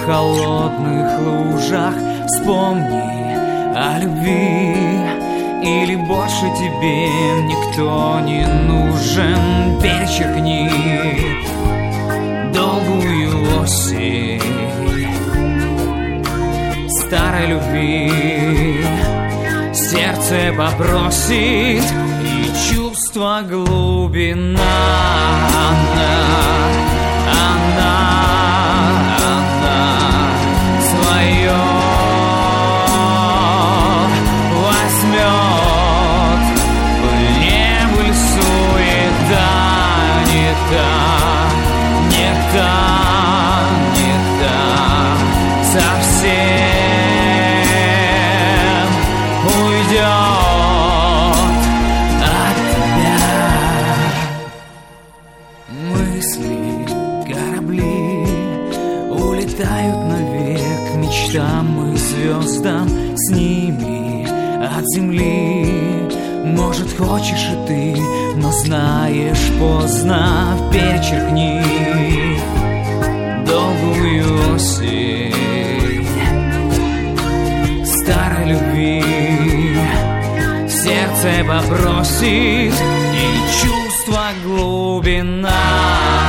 холодных лужах. Вспомни о любви, или больше тебе никто не нужен. Перечеркни долгую осень старой любви. Сердце попросит, и чувство глубина. Она свое возьмет. Не быль суета, не та, совсем уйдет от тебя. Мысли, корабли улетают навек мечтам и звездам. С ними от земли, может, хочешь и ты, но знаешь поздно. Перечеркни долгую осень старой любви. Сердце попросит, и чувство глубина.